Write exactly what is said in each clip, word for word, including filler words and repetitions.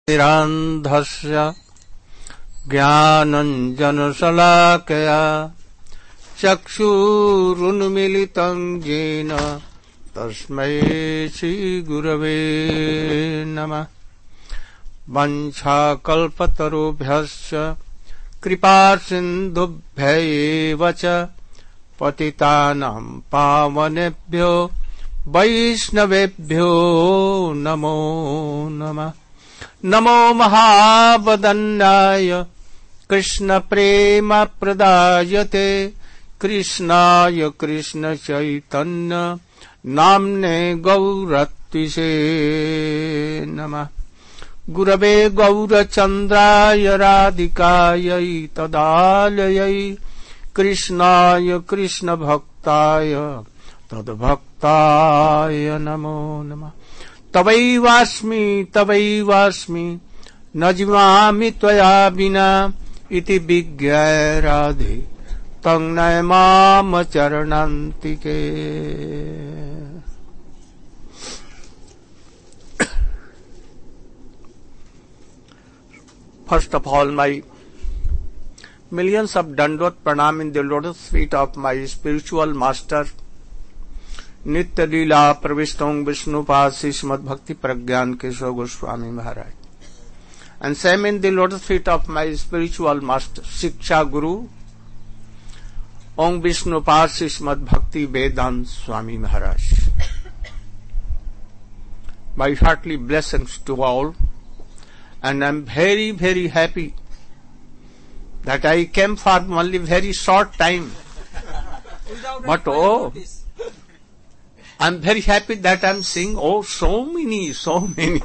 तिरान्धस्य ज्ञानञ्जनशलाकया चक्षुरुन्मीलितं येन तस्मै श्रीगुरवे नमः। वंशाकल्पतरुभ्यश्च कृपासिन्धुभ्यैव च पतितानां पावनेभ्यो वैष्णवेभ्यो नमो नमः। नमो महावदन्याय कृष्णप्रेमप्रदायते कृष्णाय कृष्णचैतन्य नाम्ने गौरत्विषे नमः। गुरवे गौरचन्द्राय राधिकायै तदालयै कृष्णाय कृष्णभक्ताय तद्भक्ताय नमो नमः। तवैवास्मि तवैवास्मि न जीवामि त्वया विना इति विज्ञाय राधे तं नयमाम चरणान्तिके। First of all, my millions of dandot pranam in the lotus feet of my spiritual master, Nitya Leela Pravistong Vishnupasi Srimad Bhakti Pragyan Keshav Goswami Maharaj, and same in the lotus feet of my spiritual master, Shiksha Guru, Om Vishnupasi Srimad Bhakti Vedant Swami Maharaj. My heartily blessings to all, and I am very, very happy that I came for only very short time. But oh, I am very happy that I am seeing oh so many, so many.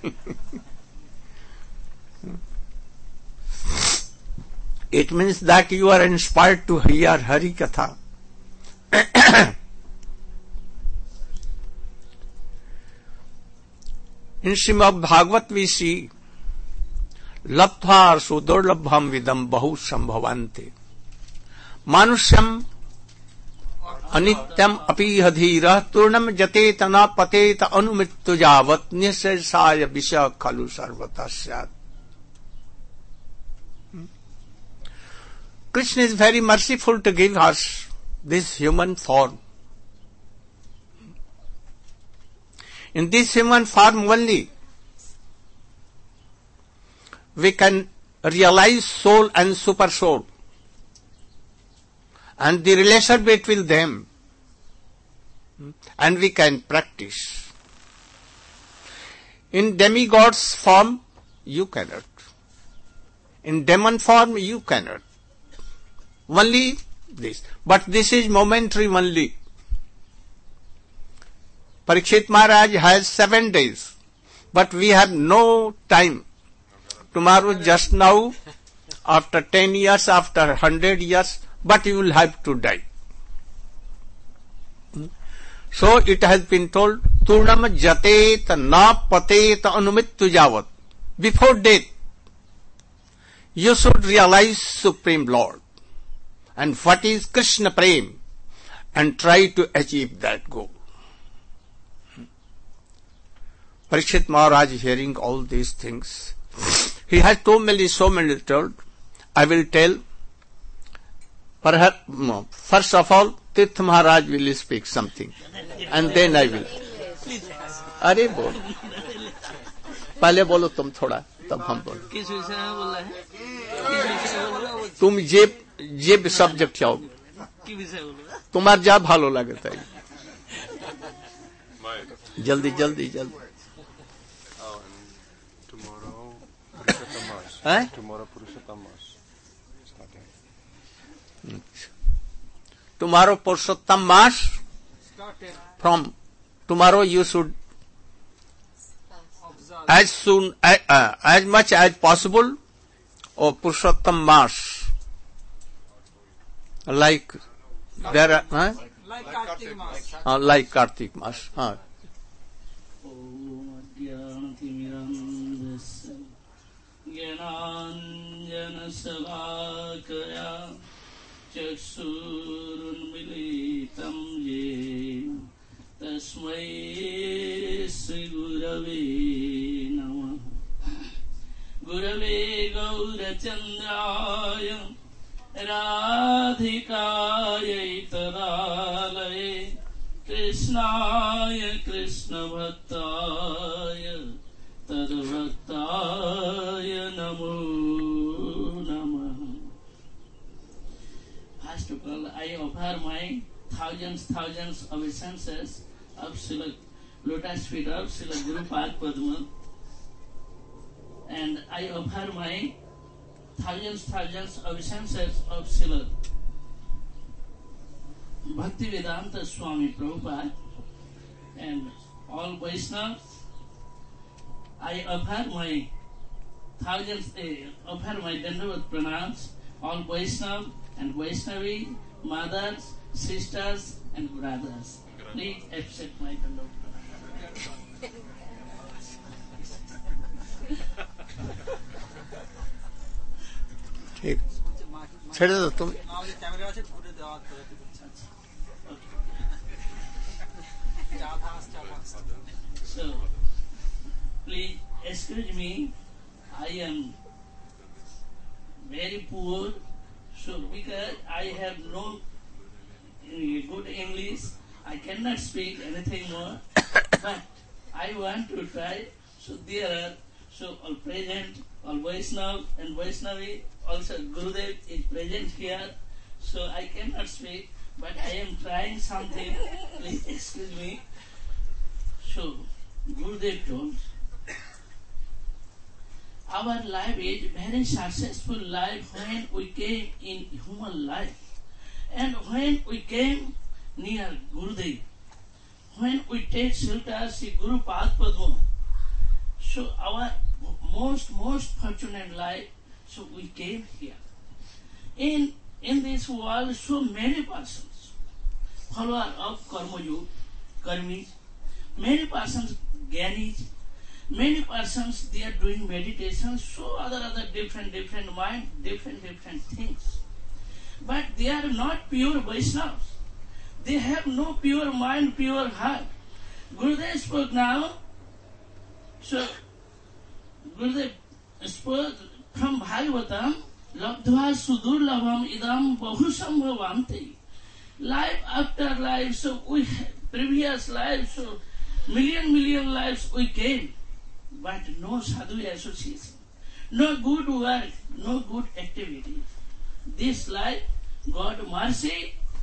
It means that you are inspired to hear Hari Katha. In Srimad Bhagavat we see Labdha sudurlabham vidam bahu sambhavante manusyam anityam api hadhira turnam jatetana pateta anumittu javat nisesaya visha khalu sarvatasyat. Krishna is very merciful to give us this human form. In this human form only we can realize soul and super soul and the relation between them, and we can practice. In demigod's form you cannot, in demon form you cannot, only this, but this is momentary only. Parikshit Maharaj has seven days, but we have no time. Tomorrow, just now, after ten years, after hundred years, but you will have to die. So it has been told, Turnam jatet na patet anumittu javat. Before death, you should realize Supreme Lord and what is Krishna Prem and try to achieve that goal. Parikshit Maharaj hearing all these things, he has so many, so many told. I will tell. Perhaps, no. First of all, Tirtha Maharaj will speak something, and then I will. अरे बोल, पहले बोलो तुम थोड़ा, तब हम बोलो. किस विषय में बोल रहे हैं? तुम जे जे सब्जेक्ट चाहो. किस विषय बोल रहे हैं? तुम्हार जा भालो लगता है. जल्दी जल्दी जल्दी. Eh? Tomorrow Purushottam Mas. Tomorrow Purushottam Mas. From tomorrow you should as soon uh, uh, as much as possible or Purushottam Mas. Like there are huh? like Kartik Mas. Uh, like Kartik Mas. Huh. ज्ञानाञ्जनशलाकया चक्षुरुन्मीलितं येन तस्मै श्रीगुरवे नमः। Gurave Gaurachandraya Radhikaya Tadalaya Krishnaya Krishna Bhattaya Tadbhattaya Namo Namah. First of all, I offer my thousands, thousands of essences of Srila Lotus feet of Srila Guru Pad Padma, and I offer my thousands, thousands of essences of Srila Bhaktivedanta Swami Prabhupada and all Vaishnavas. I offer my thousands, uh, offer my Dandavat pranams, all Vaishnavas and Vaishnavi, mothers, sisters and brothers. Please accept my Dandavat pranams. ठीक ছেড়ে দাও তুমি So please excuse me, I am very poor, so because I have no good English, I cannot speak anything more, but I want to try. So there are so all present, all Vaishnav and Vaishnavi, also Gurudev is present here, so I cannot speak, but I am trying something. Please excuse me. So Gurudev told, our life is very successful life when we came in human life, and when we came near Gurudev, when we take shelter see Guru Pad Padma. So our most most fortunate life. So we came here. In in this world, so many persons, followers of Karma Yoga, Karmis, many persons Gyanis, many persons they are doing meditation, so other other different different mind, different different things. But they are not pure Vaishnavas. They have no pure mind, pure heart. Gurudev spoke now. So Gurudev spoke from Bhagavatam, Labdhva Sudurlabham Idam Bahusambhavante. Life after life, so we previous life, so million million lives we came, but no sadhu association, no good work, no good activities. This life, God mercy,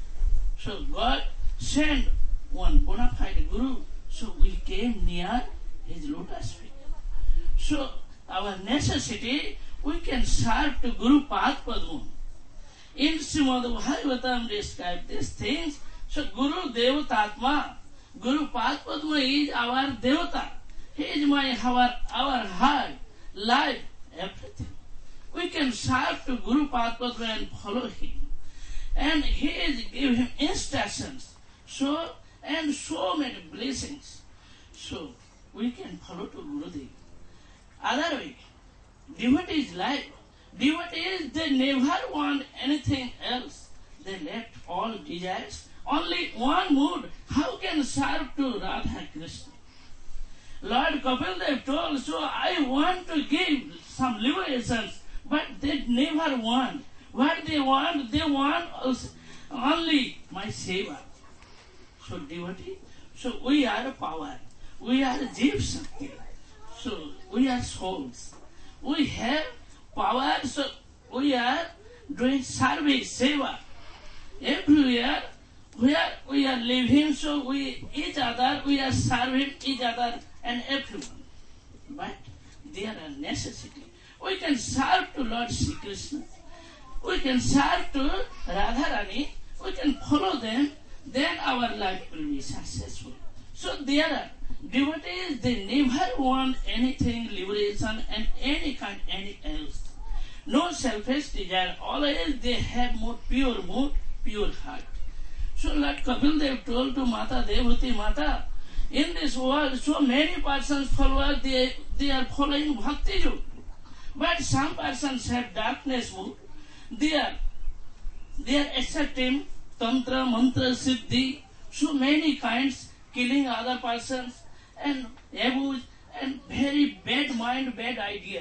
so God sent one bona fide Guru, so we came near his lotus feet. So our necessity, we can serve to Guru Pad Padma. In Srimad Bhagavatam describe these things. So Guru Devatatma, Guru Pad Padma is our Devata. He is my our our heart, life, everything. We can serve to Guru Pad Padma and follow him. And he is give him instructions. So and so many blessings. So we can follow to Gurudev. Other way, devotees life. Devotees, they never want anything else. They left all desires. Only one mood. How can serve to Radha Krishna? Lord Kapil Dev told, so I want to give some liberations, but they never want. What they want, they want also only my seva. So devotee, so we are a power. We are a Jiv Shakti. So we are souls. We have power, so we are doing service, seva. Everywhere where we are living, so we each other, we are serving each other and everyone. But there are necessity. We can serve to Lord Sri Krishna. We can serve to Radharani. We can follow them. Then our life will be successful. So there are devotees, they never want anything, liberation and any kind, any else. No selfish desire. Always they have more pure mood, pure heart. So like Kapil Dev told to Mata Devahuti, Mata, in this world so many persons followers, they, they are following Bhakti Yoga. But some persons have darkness mood. They are, they are accepting Tantra, Mantra, Siddhi, so many kinds, killing other persons and abuse and very bad mind, bad idea.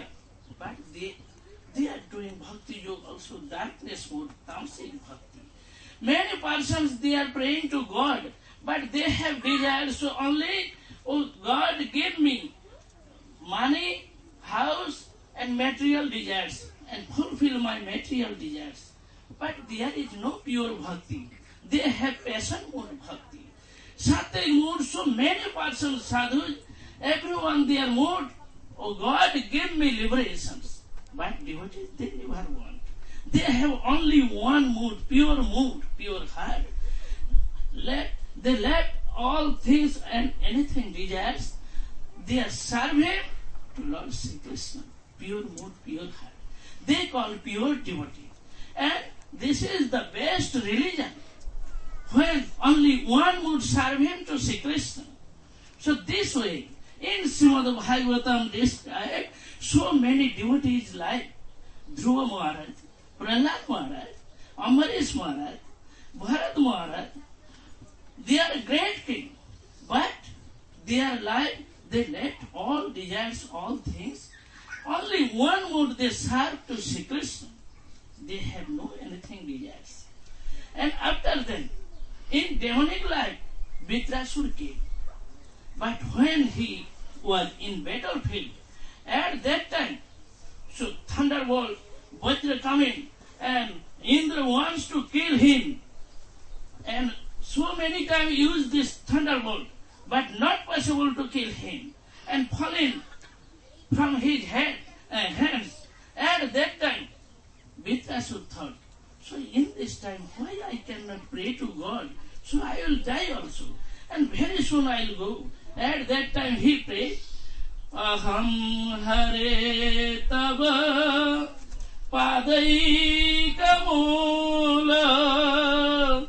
but they they are doing bhakti yoga also darkness mode, tamasic bhakti. Many persons they are praying to God, but they have desires so only, oh God, give me money, house, and material desires, and fulfill my material desires. But there is no pure bhakti. They have passion mode bhakti. Sattvic mood, so many persons, sadhus, everyone their mood, oh God, give me liberations. But devotees, they never want. They have only one mood, pure mood, pure heart. Let, they let all things and anything desires, they are serving to Lord Sri Krishna. Pure mood, pure heart. They call pure devotee. And this is the best religion, when only one would serve him to Sri Krishna. So this way, in Srimad Bhagavatam described so many devotees like Dhruva Maharaj, Prahlad Maharaj, Ambarish Maharaj, Bharat Maharaj. They are a great king, but their life, they let all desires, all things. Only one would they serve to Sri Krishna. They have no anything desires. And after that, in demonic life, Vitrasur came. But when he was in battlefield, at that time, so thunderbolt, Vajra coming, and Indra wants to kill him. And so many times used this thunderbolt, but not possible to kill him. And falling from his head and hands. At that time, Vitrasur thought, so in this time, why I cannot pray to God? So I will die also. And very soon I will go. At that time he prayed, Aham Hare Tava Padai Kamula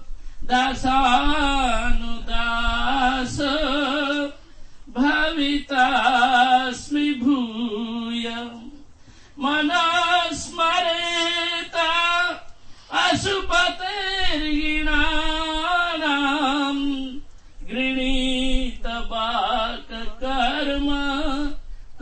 Dasanu Dasa Bhavitasmi Bhuyam Manasmareta Asupater Ginanam Grinita Baka Karma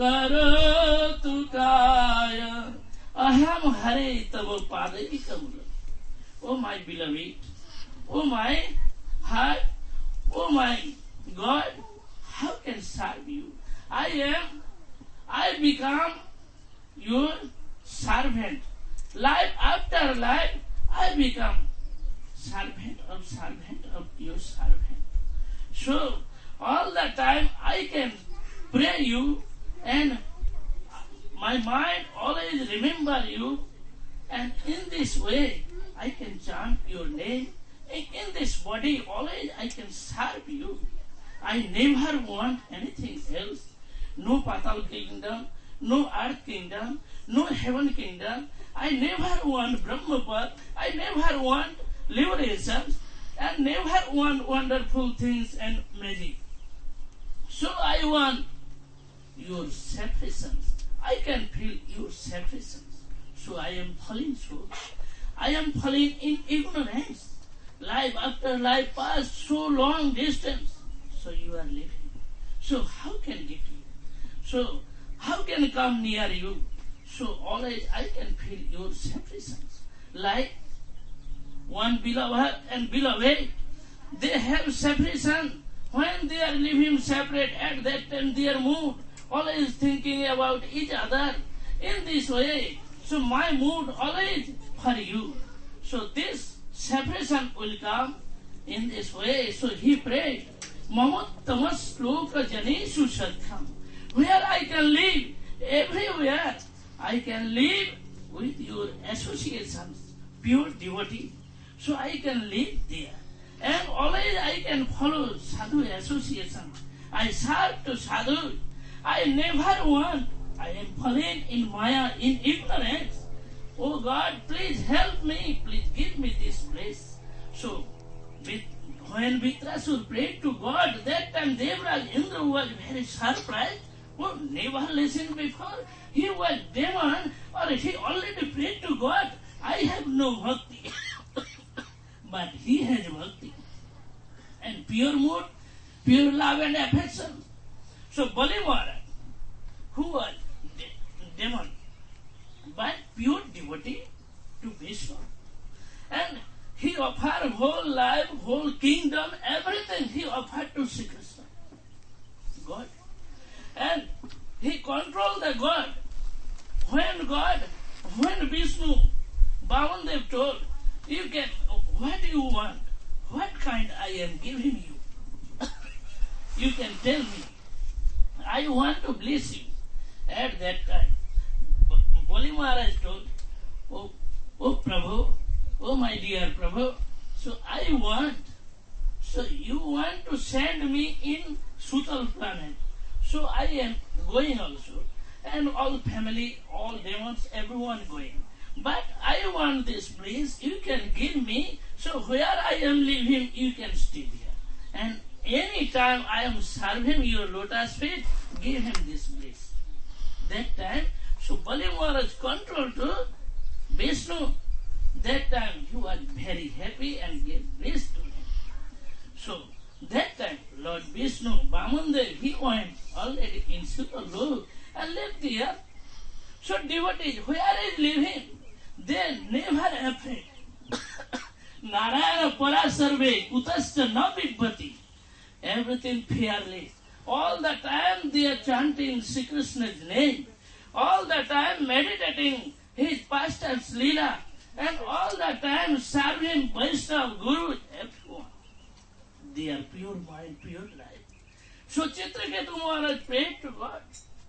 Karotu Kaya Aham Hare Tava Padai Kamula. Oh my beloved, oh my heart, oh my God, how can serve you? I am, I become your servant. Life after life, I become servant of servant of your servant. So, all the time I can pray you, and my mind always remember you, and in this way I can chant your name. In this body always I can serve you. I never want anything else. No Patal kingdom, no earth kingdom, no heaven kingdom. I never want Brahmapad. I never want liberations, and never want wonderful things and magic. So I want your sufficiency. I can feel your sufficiency. So I am falling so. I am falling in ignorance. Life after life passed so long distance. So you are living. So how can get you? So how can come near you? So always I can feel your sufficiency. Like one beloved and beloved, they have separation. When they are living separate, at that time they are moved, always thinking about each other in this way. So my mood always for you. So this separation will come in this way. So he prayed, Mamattamas Loka Janeshu Satkam. Where I can live, everywhere I can live with your associations, pure devotee. So I can live there. And always I can follow sadhu association. I serve to sadhu. I never want. I am fallen in Maya, in ignorance. Oh God, please help me. Please give me this place. So, with, when Vitrasur prayed to God, that time Devraj Indra was very surprised. Oh, never listened before. He was demon, or he already prayed to God. I have no bhakti. But he has bhakti. And pure mood, pure love and affection. So Bali Maharaj, who was de- demon, by pure devotee to Vishnu. And he offered whole life, whole kingdom, everything he offered to Sri Krishna, God. And he controlled the God. When God, when Vishnu, Vamandev told, you can, what do you want? What kind I am giving you? You can tell me. I want to bless you. At that time, Bali Maharaj told, oh, oh Prabhu, oh my dear Prabhu, so I want, so you want to send me in Sutal planet. So I am going also. And all family, all demons, everyone going. But I want this place, you can give me, so where I am living, you can stay there. And any time I am serving your lotus feet, give him this place. That time, so Bali Maharaj controlled to Vishnu. That time he was very happy and gave bliss to him. So that time Lord Vishnu, Vamandev, he went already in Sutalok and lived there. So devotees, where is living? They never afraid. Narayana Parasarve, Kutascha na Vibhati. Everything fearless. All the time they are chanting Sri Krishna's name. All the time meditating his pastors Leela. And all the time serving Vaishnava Guru, everyone. They are pure mind, pure life. So Chitraketu Maharaj prayed to God.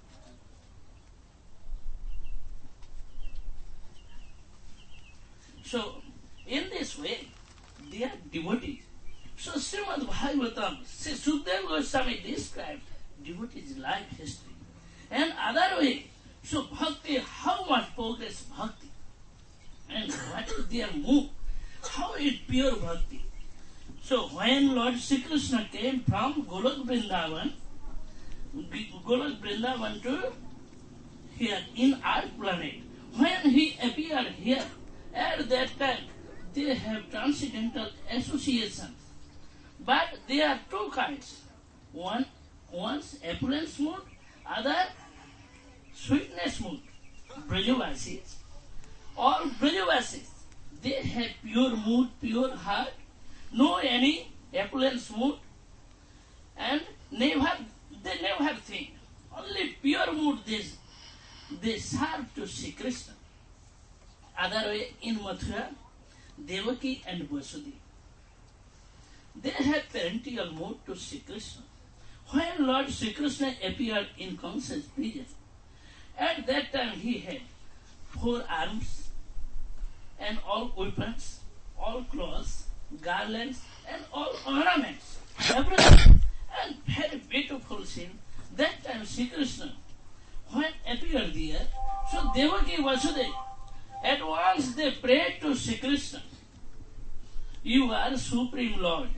So, in this way, they are devotees. So, Srimad Bhagavatam, Sri Sukadeva Goswami described devotees' life history. And other way, so bhakti, how much progress bhakti? And what is their mood? How is pure bhakti? So, when Lord Sri Krishna came from Golok Vrindavan, Golok Vrindavan to here in our planet, when he appeared here, at that time, they have transcendental associations. But there are two kinds. One, one's opulence mood, other sweetness mood. Brajavasis. All Brajavasis, they have pure mood, pure heart, no any opulence mood, and never, they never have think. Only pure mood they, they serve to Sri Krishna. Other way, in Mathura, Devaki and Vasudeva, they had parental mood to Sri Krishna. When Lord Sri Krishna appeared in Kamsa's prison, at that time he had four arms and all weapons, all clothes, garlands, and all ornaments, everything, and very beautiful scene. That time Sri Krishna, when appeared there, so Devaki Vasudeva, at once they prayed to Sri Krishna, you are Supreme Lord.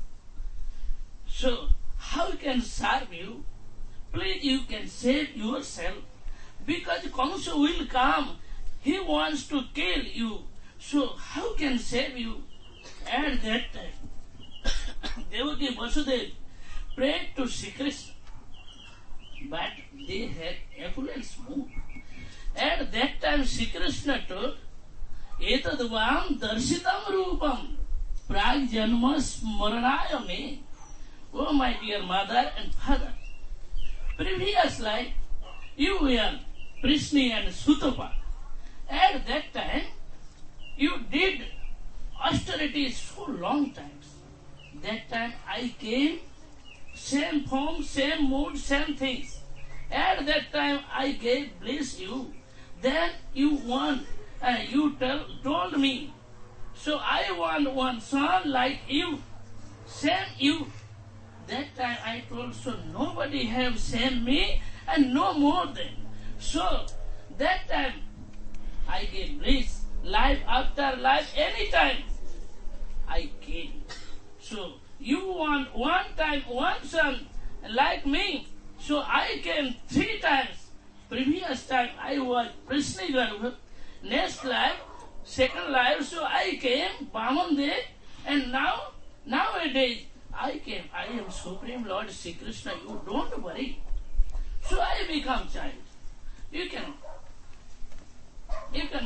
So, how can serve you? Please, you can save yourself. Because Kamsa will come. He wants to kill you. So, how can save you? At that time, Devaki Vasudeva prayed to Sri Krishna. But they had opulence mood. At that time, Sri Krishna told, Etadvam darshitam rupam prag janmas maranaya me. Oh, my dear mother and father, previous life, you were Prishni and Sutapa. At that time, you did austerities for long times. That time I came, same form, same mood, same things. At that time I gave bliss you. Then you want, uh, you tell, told me, so I want one son like you, same you. That time I told, so nobody have same me and no more than. So that time I gave bliss, life after life, any time I came. So you want one time, one son like me, so I came three times. Previous time I was Prishni Garbha, next life, second life, so I came, Vamandev, and now, nowadays, I came, I am Supreme Lord Sri Krishna, you don't worry. So I become child. You can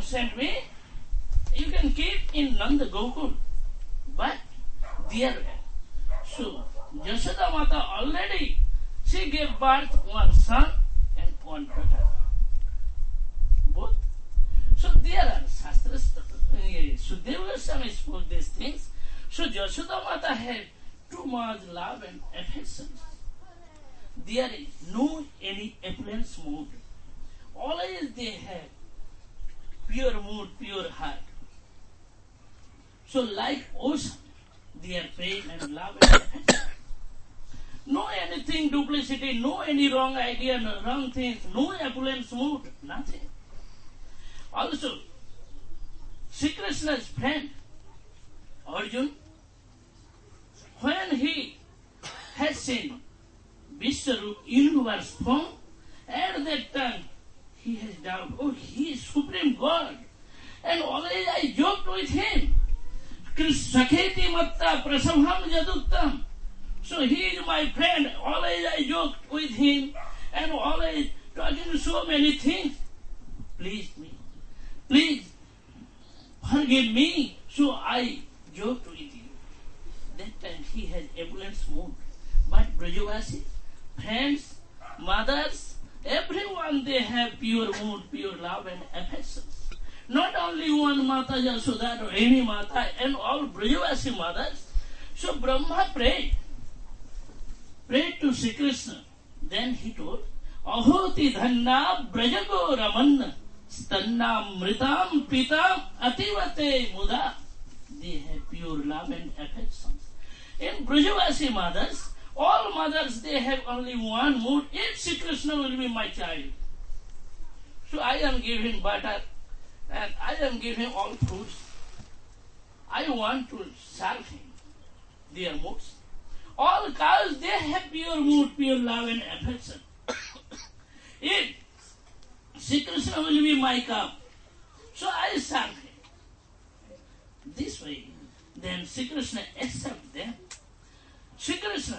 send me, you can keep in Nanda Gokul. But dear, so Yashoda Mata already, she gave birth one son and one daughter. Both. So there are Shastras, Sudeva Goswami spoke these things. So Yashoda Mata had too much love and affection. There is no any affluence mood. Always they have pure mood, pure heart. So like ocean, their pain and love and affection. No anything duplicity, no any wrong idea, no wrong things, no affluence mood, nothing. Also, Sri Krishna's friend, Arjun, when he has seen Vishwarup universe form, at that time he has doubted, oh, he is Supreme God. And always I joked with him. Sakheti matta prasabham jaduttam. So he is my friend. Always I joked with him and always talking so many things. Please me. Please forgive me. So I joked with you. That time he has ambulance mood. But Brajavasi, friends, mothers, everyone they have pure mood, pure love and affection. Not only one Mata Yashoda or any Mata and all Brajavasi mothers. So Brahma prayed. Prayed to Sri Krishna. Then he told, Ahoti dhanna brajago ramanna stanna mritam pitam ativate muda. They have pure love and affection. In Brajavasi mothers, all mothers they have only one mood. If Sri Krishna will be my child. So I am giving butter and I am giving all fruits. I want to serve him. Their moods. All cows, they have pure mood, pure love and affection. If Sri Krishna will be my cow, so I serve him. This way, then Sri Krishna accepts them. Sri Krishna,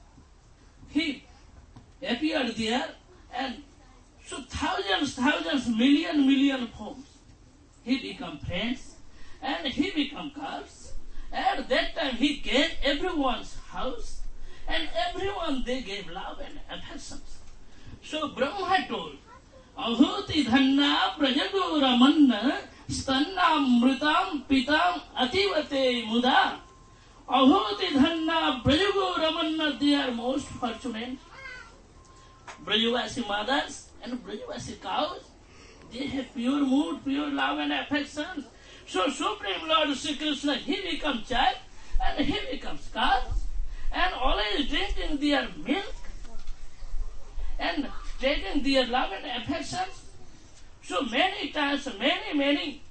he appeared there and so thousands, thousands, million, million forms. He become friends and he become cows. At that time he came everyone's house and everyone they gave love and affections. So Brahma told, Ahoti dhanna prajago ramanna stanna mritam pitam ativate muda. Ahoti dhanna prajago ramanna, they are most fortunate. Brajavasi mothers and Brajavasi cows, they have pure mood, pure love and affection. So Supreme Lord Sri Krishna, he becomes child and he becomes cow and always drinking their milk and taking their love and affections. So many times, many, many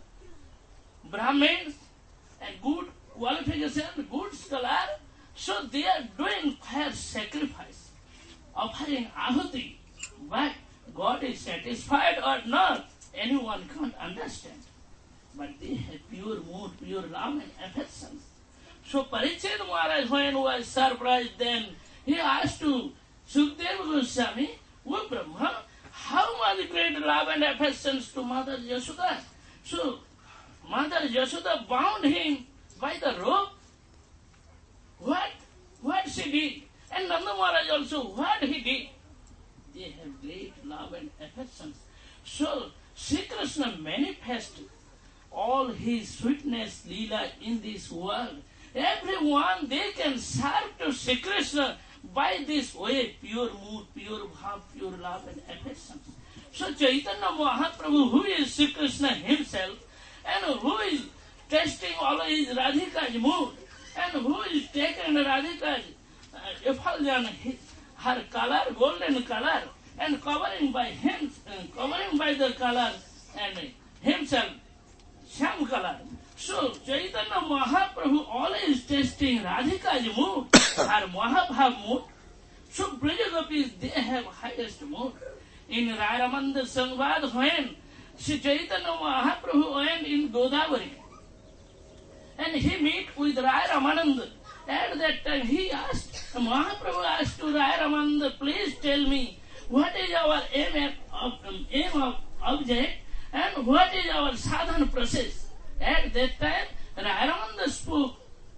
Brahmins and good qualification, good scholar, so they are doing fire sacrifice, offering ahuti. But God is satisfied or not, anyone can't understand. But they have pure mood, pure love and affection. So Parikshit Maharaj, when he was surprised, then he asked to Sukadeva Goswami, O Brahma, how much great love and affections to Mother Yashoda? So Mother Yashoda bound him by the rope. What? What she did? And Nanda Maharaj also, what he did? They have great love and affections. So Sri Krishna manifested all his sweetness, Leela in this world. Everyone, they can serve to Sri Krishna by this way, pure mood, pure bhav, pure love and affection. So Chaitanya Mahaprabhu, who is Sri Krishna himself, and who is testing always Radhika's mood, and who is taking Radhika's uh, effulgence, her color, golden color, and covering by him, uh, covering by the color, and himself, Sham color. So Chaitanya Mahaprabhu always testing Radhika's mood, her Mahabhav mood. So Brajagopis, they have highest mood. In Rayaramanda Sangvad, when Sri Chaitanya Mahaprabhu went in Godavari, and he met with Raya Ramananda. At that time he asked, Mahaprabhu asked to Raya Ramananda, please tell me, what is our aim of, um, aim of object? And And what is our sadhana process? At that time, Ramananda spoke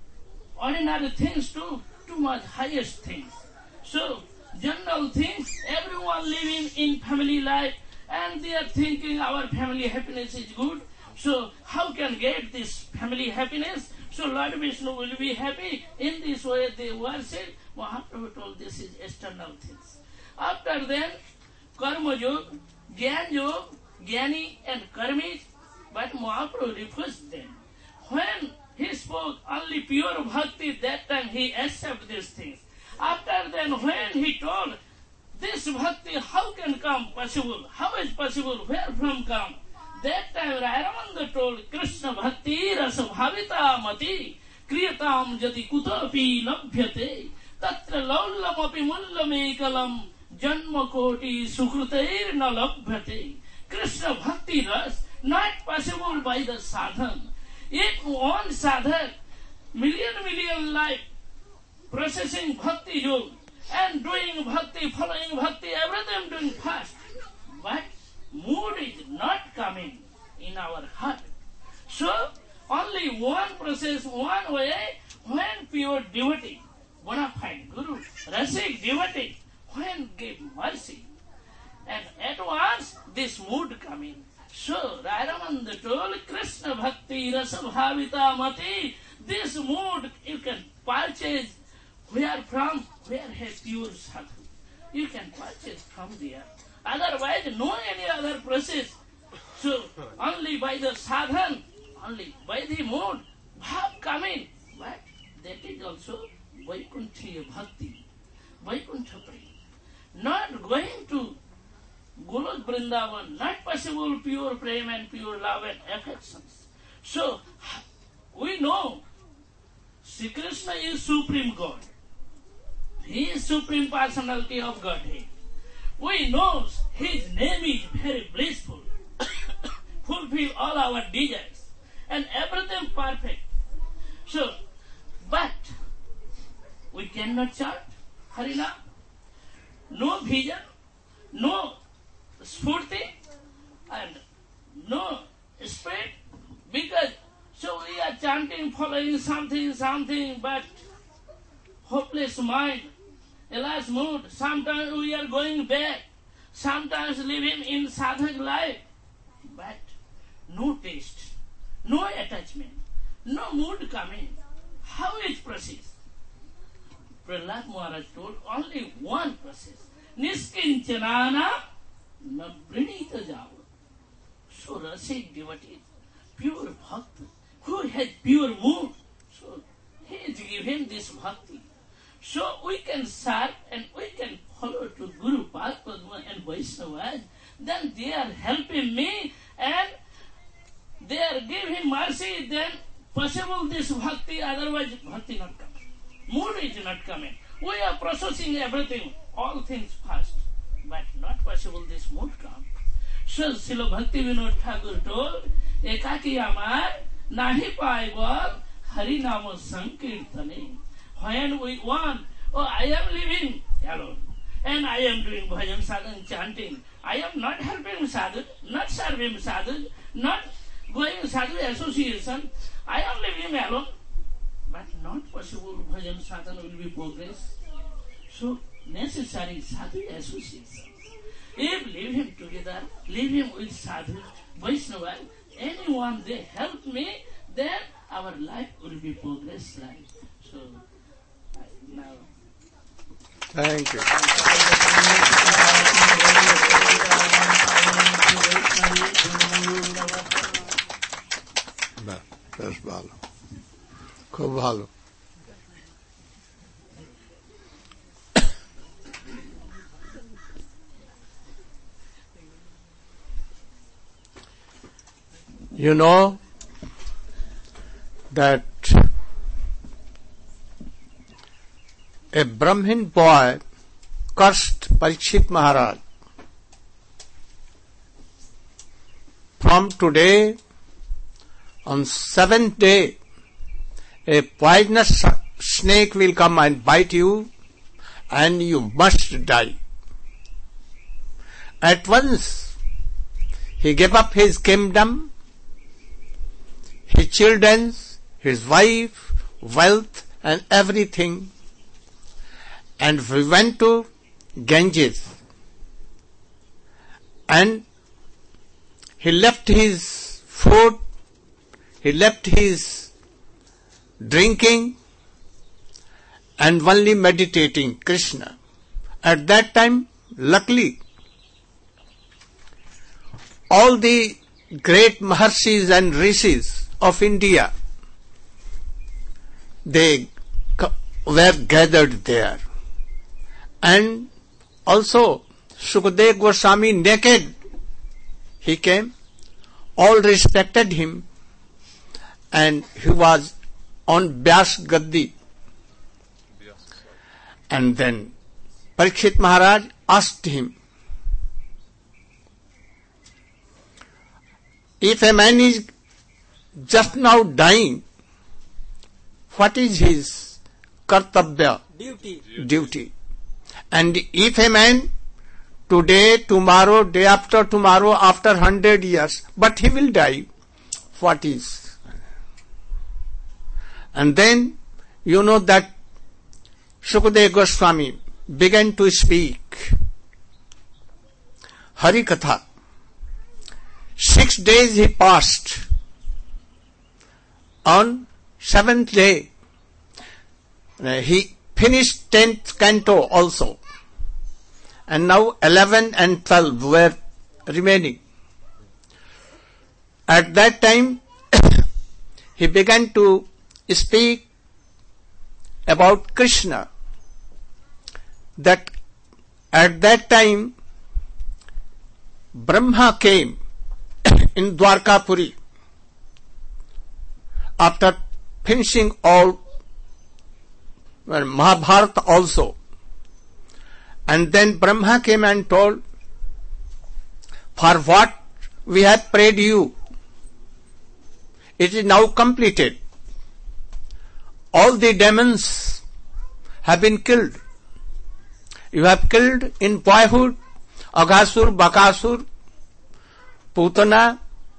ordinary things to too much highest things. So, general things, everyone living in family life, and they are thinking our family happiness is good. So, how can get this family happiness? So, Lord Vishnu will be happy. In this way, they worship. Mahaprabhu told this is external things. After then, Karma Yoga, Gyan Yoga, Gyani and Karmi, but Mahaprabhu refused them. When he spoke only pure bhakti, that time he accepted these things. After then, when he told, this bhakti, how can come possible? How is possible? Where from come? That time Ramananda told, Krishna bhakti rasa bhavita mati kriyatam jati kutapi labhyate tatra laulam api mullam ekalam janma koti sukrutair na labhyate. Krishna bhakti ras not possible by the sadhan. If one sadhan, million million life processing bhakti yoga and doing bhakti, following bhakti, everything doing fast, but mood is not coming in our heart. So, only one process, one way, when pure devotee, bona fide Guru, Rasik devotee, when give mercy, and at once this mood coming. So, Ramananda told, Krishna Bhakti Rasa Bhavita Mati, this mood you can purchase. Where from? Where has pure sadhu? You can purchase from there. Otherwise, no any other process. So, only by the sadhan, only by the mood, bhav coming. But that is also Vaikunthiya Bhakti, Vaikuntha Prema. Not going to Guru Vrindavan, not possible pure prema and pure love and affections. So, we know Sri Krishna is Supreme God. He is Supreme Personality of Godhead. We know His name is very blissful, fulfill all our desires, and everything perfect. So, but we cannot chant Harinam. No vision, no spurti, and no spirit, because so we are chanting, following something, something, but hopeless mind, alas mood. Sometimes we are going back, sometimes living in sadhak life, but no taste, no attachment, no mood coming. How is process? Prahlad Maharaj told only one process. Niskinchanana na vrinita java. So Rasik devotee, pure bhakti, who has pure mood, so he is given this bhakti. So we can serve and we can follow to Guru Padma and Vaishnavas. Then they are helping me and they are giving mercy. Then possible this bhakti, otherwise bhakti not coming. Mood is not coming. We are processing everything, all things fast, but not possible this mood come. So Srila Bhakti Vinod Thakur told, Ekaki amar nahi paibal harinama sankirtane. When we want, oh, I am living alone, and I am doing bhajan sadhan chanting. I am not helping sadhu, not serving sadhu, not going sadhu association. I am living alone, but not possible bhajan sadhan will be progress. So necessary sadhu association. If leave him together, leave him with sadhu, Vaishnava, anyone they help me, then our life will be progress life. So now. Thank you. বেশ ভালো, খুব ভালো। You know that a Brahmin boy cursed Parikshit Maharaj. From today, on seventh day, a poisonous snake will come and bite you, and you must die. At once, he gave up his kingdom, his children, his wife, wealth and everything, and we went to Ganges, and he left his food, he left his drinking, and only meditating Krishna. At that time, luckily, all the great Maharshis and Rishis of India, they were gathered there. And also, Shukadeva Goswami naked, he came, all respected him, and he was on Vyas Gaddi. And then Parikshit Maharaj asked him, if a man is just now dying, what is his kartabya? Duty. Duty. And if a man today, tomorrow, day after tomorrow, after hundred years, but he will die, what is? And then you know that Shukadeva Goswami began to speak Hari Katha. Six days he passed. On seventh day, he finished tenth canto also. And now eleven and twelve were remaining. At that time, he began to speak about Krishna. That at that time, Brahma came in Dwarkapuri after finishing all well, Mahabharata also. And then Brahma came and told, for what we have prayed you, it is now completed. All the demons have been killed. You have killed in boyhood Aghasur, Bakasur, Putana,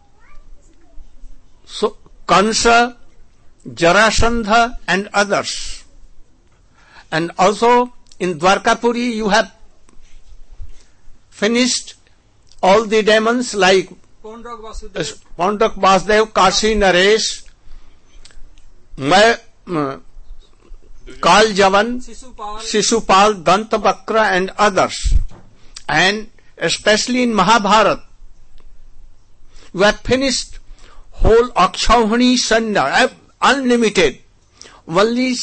so, Kansa, Jarasandha and others. And also in Dwarkapuri you have finished all the demons like Pondak Vasudev, Pondak Vasudev, Kashi Naresh, Kal Javan, Sisupal, Sisupal, Dantavakra and others. And especially in Mahabharata, you have finished whole Akshauhani Sanda, unlimited. Only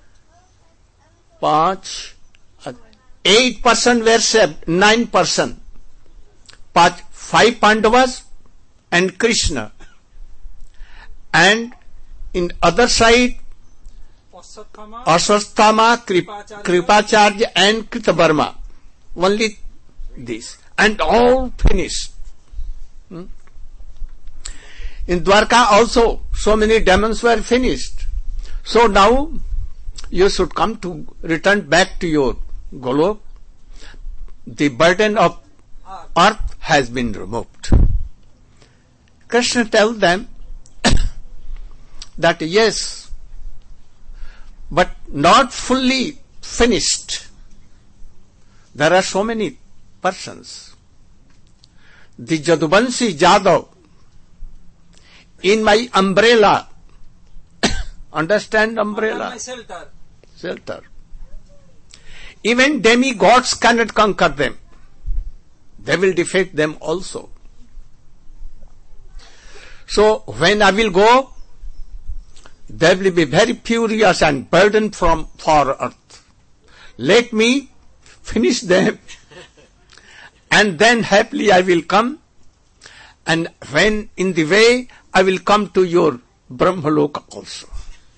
પાંચ, eight person were saved, nine person. પાંચ, five Pandavas and Krishna. And in other side, Aswathama, Aswasthama, Krip, Kripacharya, Kripacharya and Kritavarma. Only this. And all finished. Hmm? In Dwarka also, so many demons were finished. So now, you should come to return back to your Golok. The burden of earth has been removed. Krishna tells them that yes, but not fully finished. There are so many persons. The Jaduvanshi Jadav, in my umbrella, understand umbrella? my shelter. Shelter. Even demigods cannot conquer them. They will defeat them also. So when I will go, they will be very furious and burdened from for earth. Let me finish them, and then happily I will come. And when in the way, I will come to your Brahmaloka also.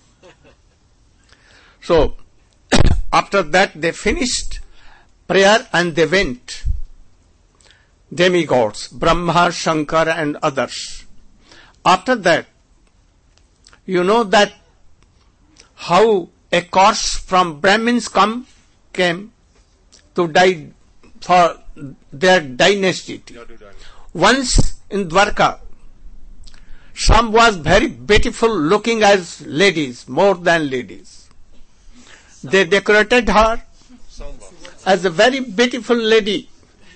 So, after that they finished prayer and they went. Demigods, Brahma, Shankara and others. After that, you know that how a corpse from Brahmins come, came to die for their dynasty. Once in Dwarka. Some was very beautiful looking as ladies, more than ladies. They decorated her as a very beautiful lady.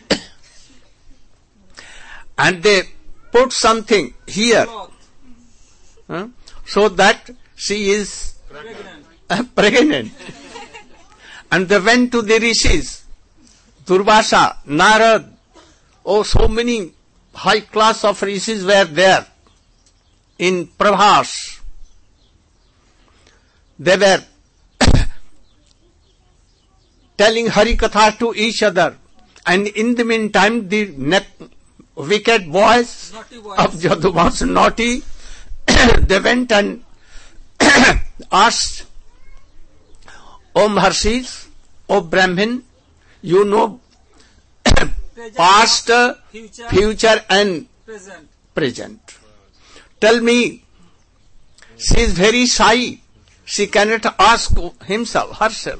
And they put something here, huh, so that she is pregnant. pregnant. And they went to the rishis, Durvasa, Narad. Oh, so many high class of rishis were there in Prabhas. They were telling Hari Katha to each other. And in the meantime, the ne- wicked boys, boys of Jaduvans, naughty, they went and asked, O Maharshis, O Brahmin, you know past, future, future and present. present. Tell me, she is very shy. She cannot ask himself, herself.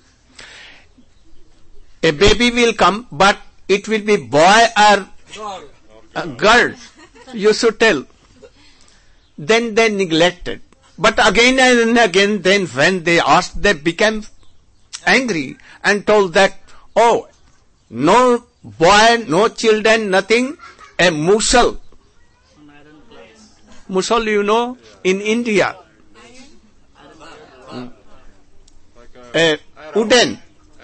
A baby will come, but it will be boy or a girl. You should tell. Then they neglected. But again and again, then when they asked, they became angry and told that, oh, no boy, no children, nothing, a musal. Musal, you know, in India. Hmm. A wooden,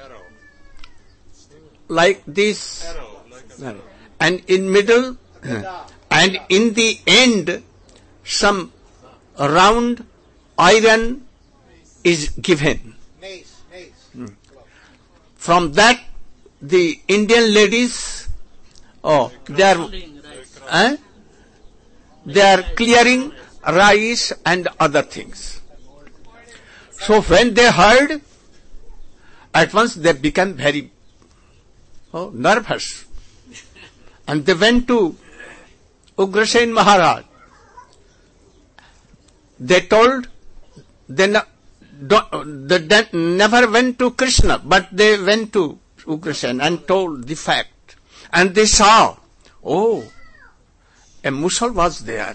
like this, and in middle, and in the end, some round iron is given. Hmm. From that, the Indian ladies, oh, they are, eh? they are clearing rice and other things. So when they heard, at once they became very oh, nervous. And they went to Ugrasen Maharaj. They told, they, no, they never went to Krishna, but they went to Ugrasen and told the fact. And they saw, oh, a musal was there.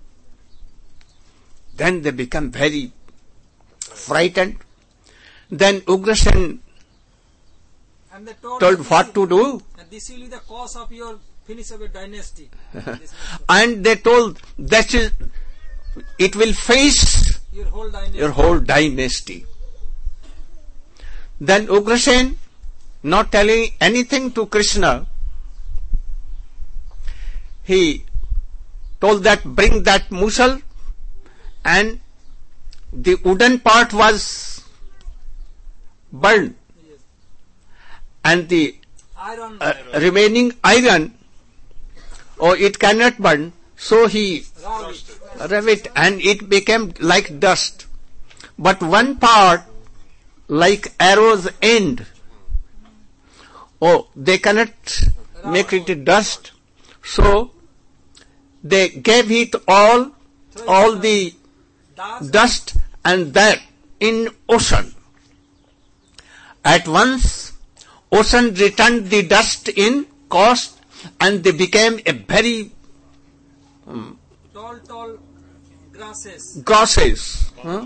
Then they became very frightened. Then Ugrasen and they told, told what to do. And this will be the cause of your finish of your dynasty. And they told that is, it will face your whole dynasty. Your whole dynasty. Then Ugrasen, not telling anything to Krishna, he told that bring that musal, and the wooden part was burned, Yes. and the Iron. uh, remaining iron, oh, it cannot burn, so he Raw. rubbed it and it became like dust. But one part, like arrow's end, oh, they cannot make it dust, so they gave it all, all the Dust. dust and that in ocean. At once, ocean returned the dust in cost, and they became a very Tall, tall grasses. grasses. Huh?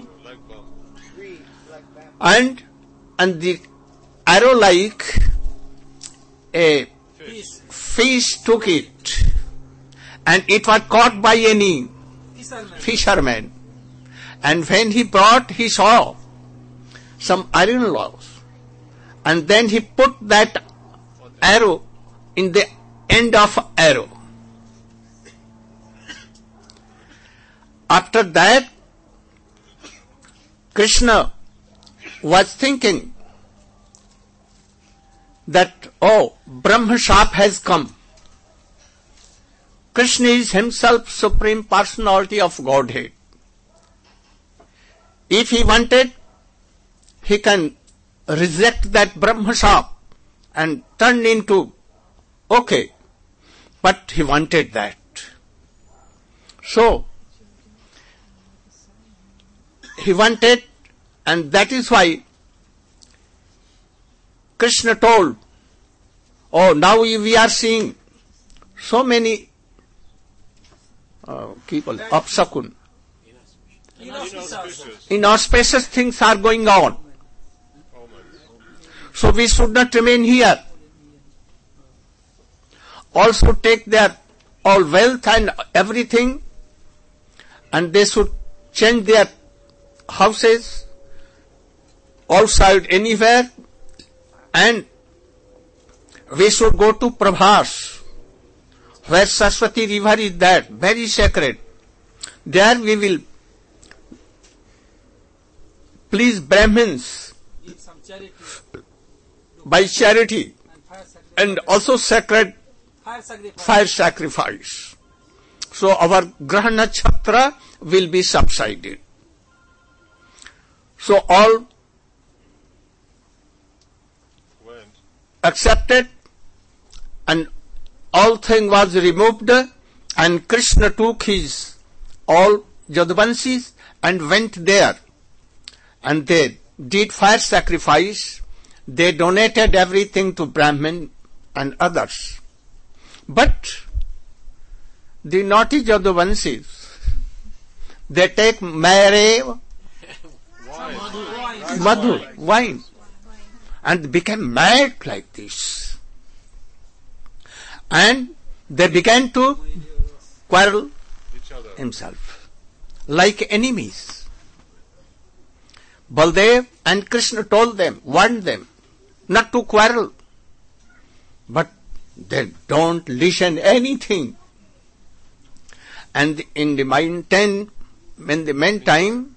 And and the arrow like a Fish. fish took it, and it was caught by any Fishermen. fisherman. And when he brought, he saw some iron logs, and then he put that arrow in the end of arrow. After that, Krishna was thinking that, oh, Brahma Shap has come. Krishna is himself Supreme Personality of Godhead. If he wanted, he can reject that Brahma Shap and turn into okay. But he wanted that. So, he wanted, and that is why Krishna told, oh, now we are seeing so many uh, ki bole, apsakun. Inauspicious. Inauspicious things are going on. So we should not remain here. Also take their all wealth and everything, and they should change their houses outside anywhere, and we should go to Prabhas, where Saraswati river is there, very sacred. There we will please Brahmins Give some charity by charity, and fire sacrifice. and also sacred Fire sacrifice. fire sacrifice. So our Graha Nakshatra will be subsided. So all Went. accepted, and all thing was removed, and Krishna took his all Jadvansis and went there, and they did fire sacrifice. They donated everything to Brahmin and others. But the naughty Jadvansis, they take Mare, Madhu, wine, and became mad like this. And they began to quarrel Each other. himself, like enemies. Baldev and Krishna told them, warned them, not to quarrel. But they don't listen anything. And in the mountain, in the meantime,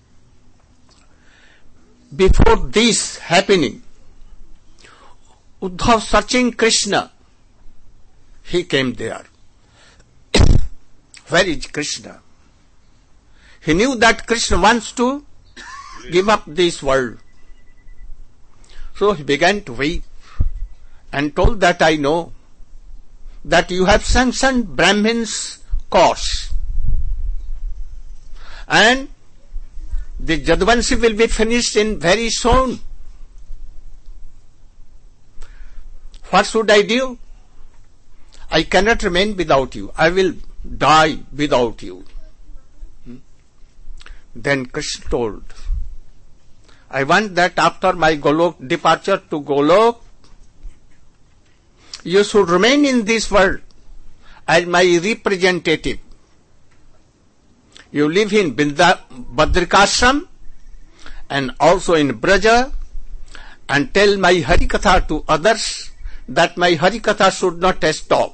before this happening, Uddhav searching Krishna, he came there. Where is Krishna? He knew that Krishna wants to give up this world. So he began to weep and told that I know that you have sanctioned Brahmin's cause, and the Jadvansi will be finished in very soon. What should I do? I cannot remain without you. I will die without you. Hmm? Then Krishna told, I want that after my Golok departure to Golok, you should remain in this world as my representative. You live in Bindra, Badrikashram and also in Braja, and tell my Harikatha to others that my Harikatha should not stop.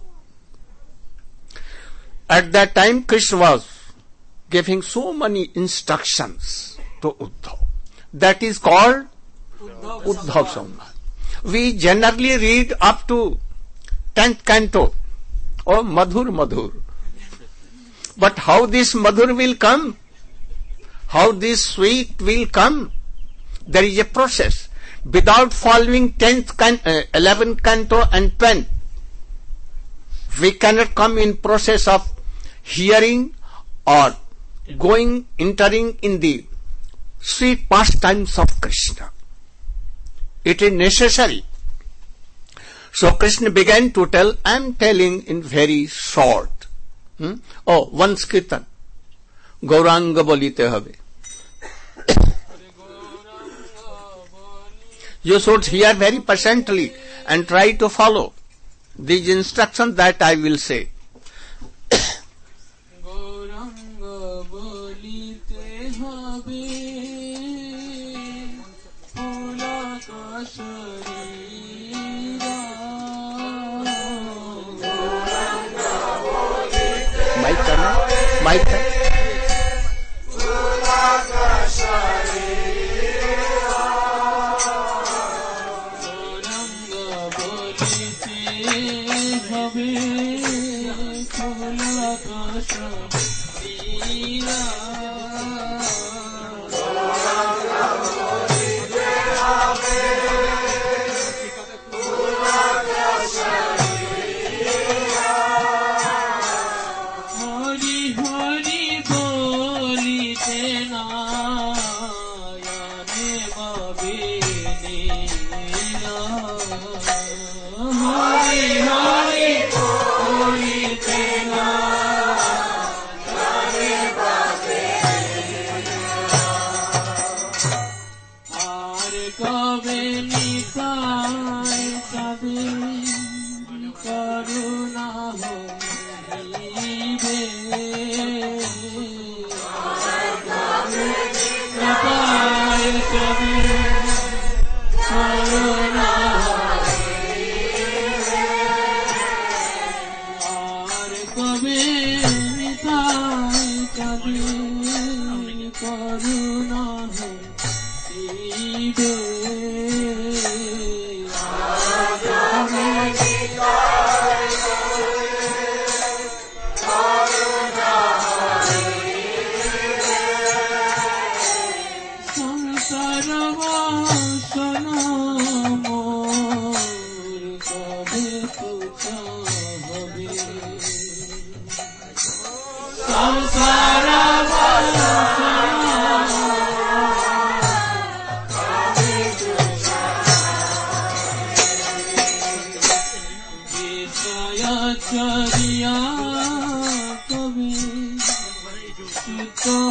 At that time, Krishna was giving so many instructions to Uddhav. That is called Uddhav Uddhav Samvad. Samvad. We generally read up to tenth canto, or Madhur Madhur. But how this Madhur will come? How this sweet will come? There is a process. Without following tenth, can, uh, eleventh canto and tenth, we cannot come in process of hearing or going, entering in the sweet pastimes of Krishna. It is necessary. So Krishna began to tell, I am telling in very short. Hmm? Oh, once kirtan. Gauranga bolite habe. You should hear very patiently and try to follow these instructions that I will say. Mic turn on. Mic turn.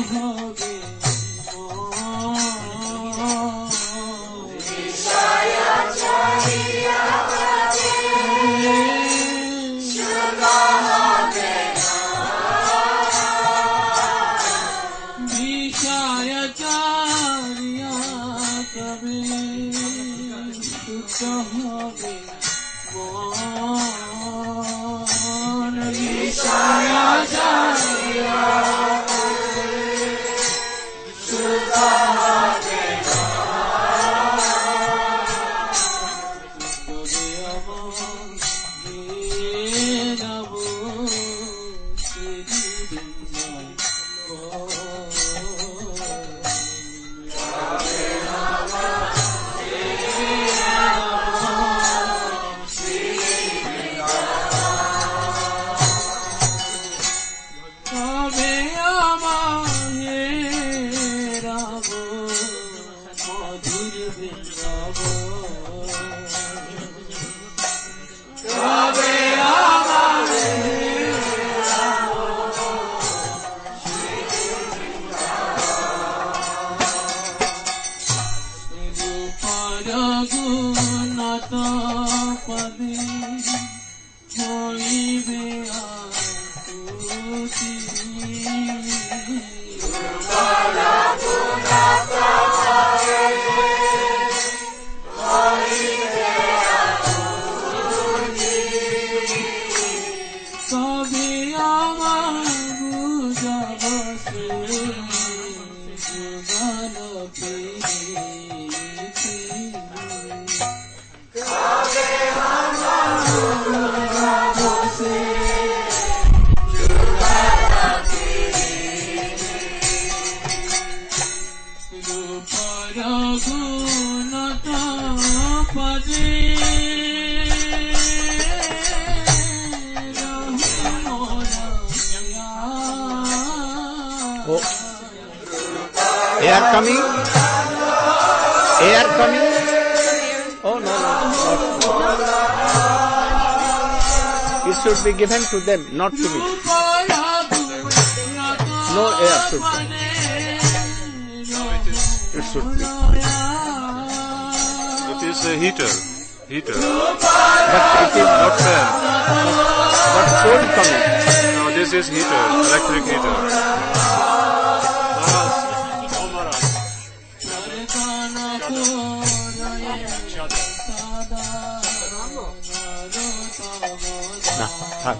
হবে Air coming? Air coming? Oh, no, no, not. It should be given to them, not to me. No air should be. It should be. It is a heater. Heater. But it is Not fan. but cold coming. No, this is heater. Electric heater. Nah, huh.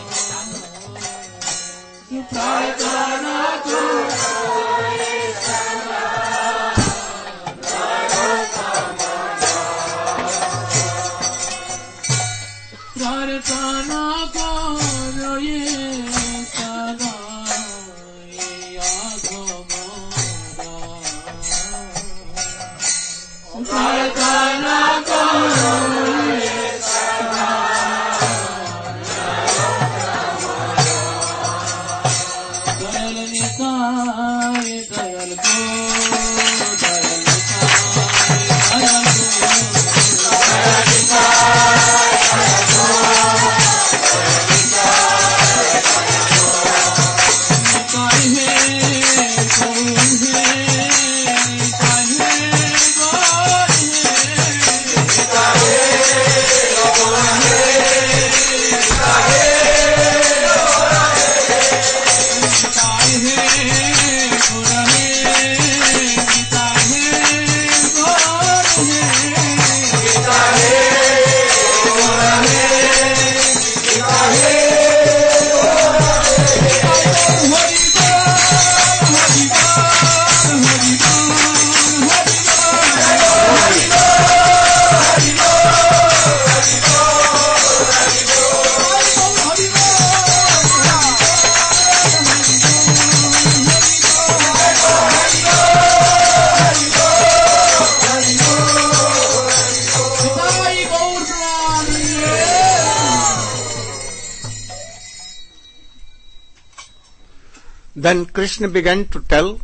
Then Krishna began to tell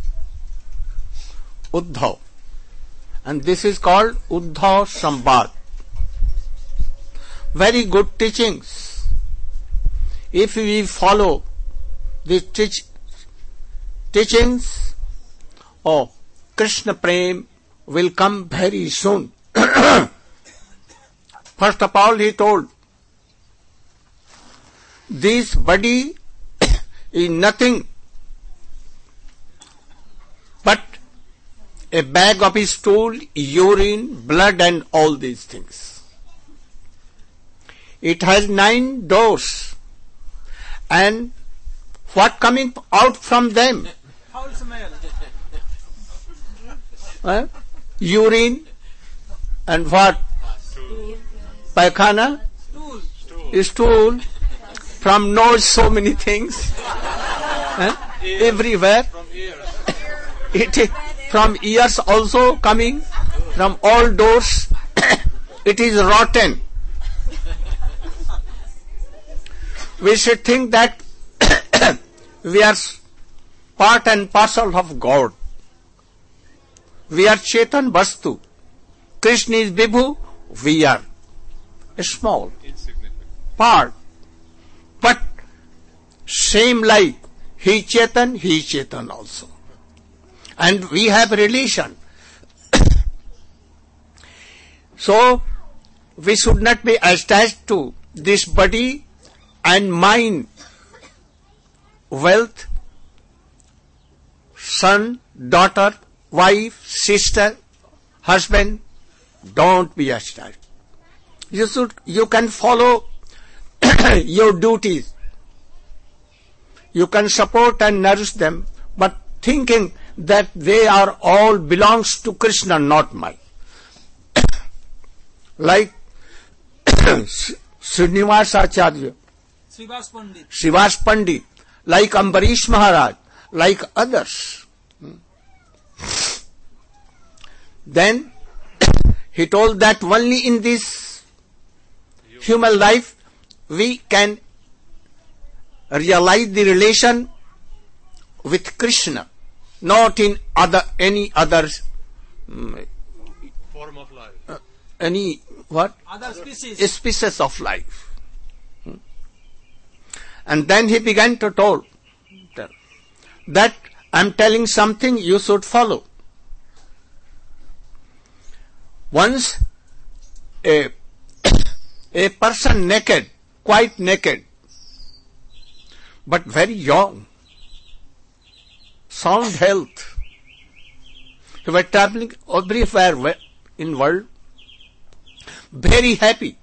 Uddhav, and this is called Uddhav Sambad. Very good teachings. If we follow the teach, teachings of Krishna Prem will come very soon. First of all, he told, this body is nothing but a bag of stool, urine, blood and all these things. It has nine doors, and what coming out from them? Foul smell. Eh? Urine and what? Paikhana? Stool. Stool. From nose, so many things. Eh? Everywhere. From ears. It is from ears also coming, from all doors. It is rotten. We should think that we are part and parcel of God. We are Chetan Vastu. Krishna is Vibhu. We are a small Insignificant. part. But same like he Chetan, he Chetan also. And we have relation. So we should not be attached to this body and mind, wealth, son, daughter, wife, sister, husband. Don't be attached. You should, you can follow your duties. You can support and nourish them, but thinking that they are all belongs to Krishna, not mine. Like Srinivas Acharya, Srivas Pandit. Srivas Pandit, like Ambarish Maharaj, like others. Then he told that only in this human life we can realize the relation with Krishna, not in other any other um, Form of life. uh, any what Other species. species of life. Hmm. And then he began to tell tell that I am telling something you should follow. Once a a person naked, quite naked, but very young, sound health. He was traveling everywhere in world, very happy.